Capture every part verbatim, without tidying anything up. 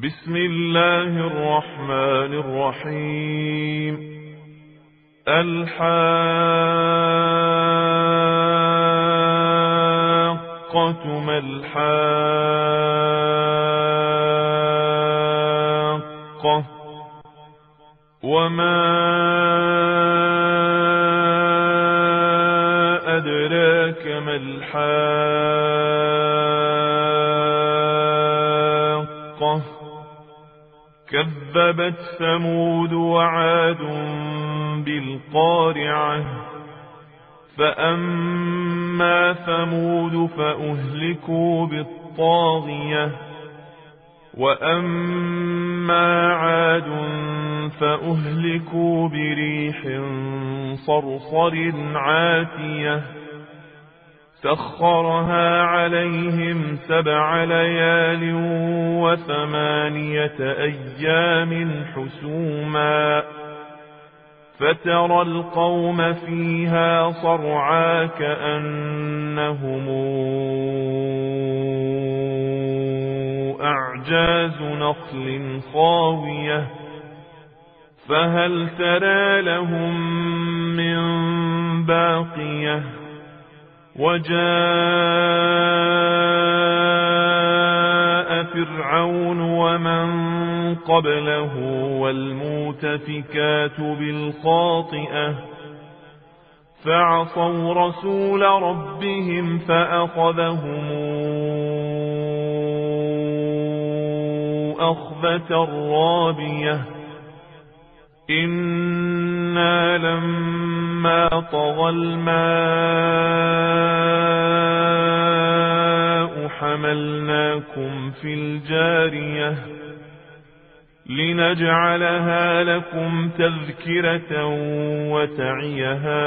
بسم الله الرحمن الرحيم. الحاقة ما الحاقة وما أدراك ما الحاقة كذبت ثمود وعاد بالقارعة فأما ثمود فأهلكوا بالطاغية وأما عاد فأهلكوا بريح صرصر عاتية سخرها عليهم سبع ليال وثمانية أيام حسوما فترى القوم فيها صرعا كأنهم أعجاز نخل خاوية فهل ترى لهم من باقية وجاء فرعون ومن قبله والمؤتفكات بالخاطئة فعصوا رسول ربهم فأخذهم أخذة رابية إنا لما طغى الماء حملناكم في الجارية لنجعلها لكم تذكرة وتعيها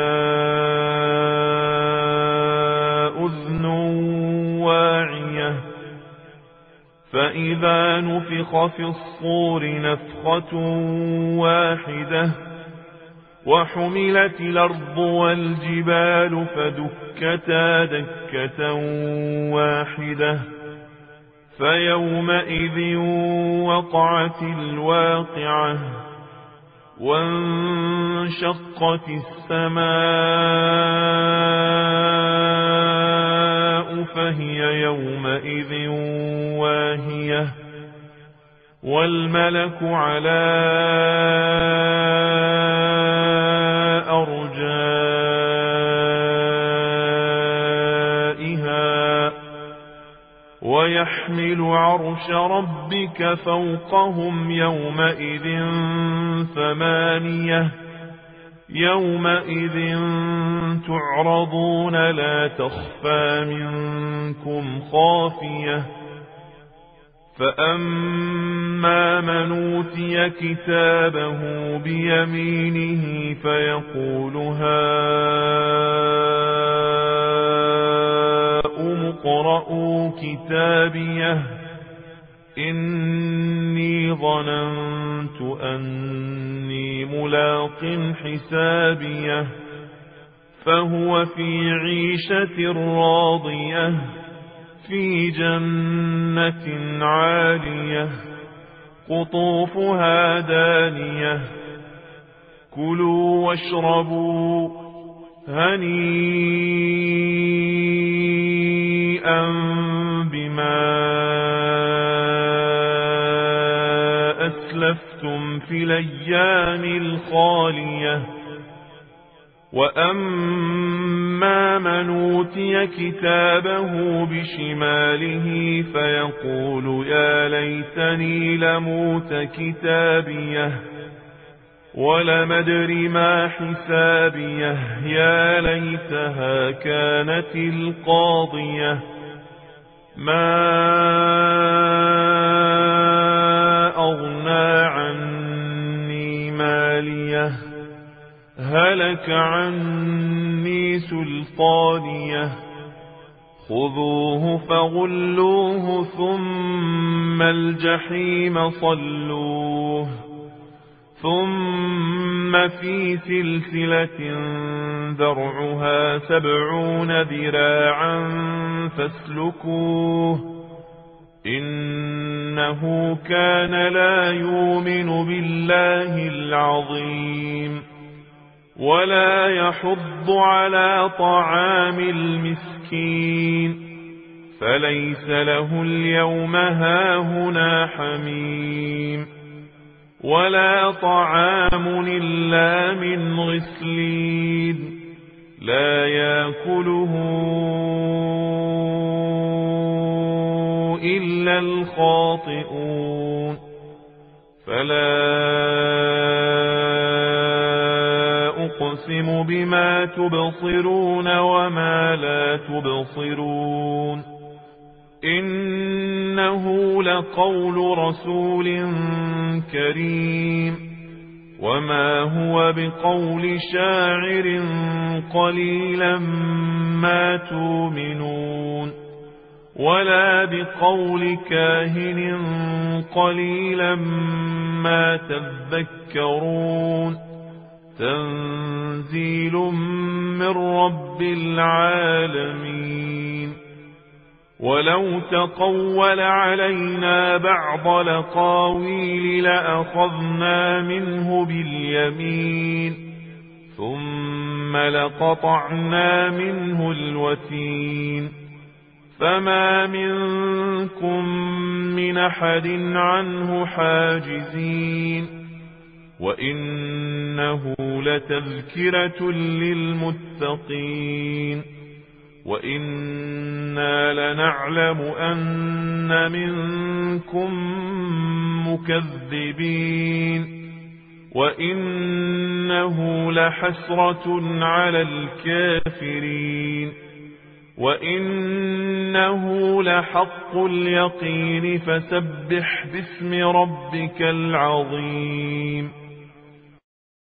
أذن واعية فإذا نفخ في الصور نفخة واحدة وحملت الأرض والجبال فدكتا دكة واحدة فيومئذ وقعت الواقعة وانشقت السماء فهي يومئذ واهية والملك على أرجائها ويحمل عرش ربك فوقهم يومئذ ثمانية يومئذ تعرضون لا تخفى منكم خافية فأما من أوتي كتابه بيمينه فيقول هاؤم اقرءوا كتابيه إني ظننت أني ملاق حسابيه فهو في عيشة راضية في جنة عالية قطوفها دانية كلوا واشربوا هنيئا بما أسلفتم في الأيام الخالية وأما من أوتي كتابه بشماله فيقول يا ليتني لموت كتابيه ولم أدر ما حسابيه يا ليتها كانت القاضية ما أغنى عني ماليه هلك عني سلطانيه خذوه فغلوه ثم الجحيم صلوه ثم في سلسلة ذرعها سبعون ذراعا فاسلكوه إن إنه كان لا يؤمن بالله العظيم ولا يحض على طعام المسكين فليس له اليوم هاهنا حميم ولا طعام إلا من غسلين لا يأكله إلا الخاطئون فلا أقسم بما تبصرون وما لا تبصرون إنه لقول رسول كريم وما هو بقول شاعر قليلا ما تؤمنون ولا بقول كاهن قليلا ما تذكرون تنزيل من رب العالمين ولو تقول علينا بعض الأقاويل لأخذنا منه باليمين ثم لقطعنا منه الوتين فما منكم من أحد عنه حاجزين وإنه لتذكرة للمتقين وإنا لنعلم أن منكم مكذبين وإنه لحسرة على الكافرين وإنه لحق اليقين فسبح باسم ربك العظيم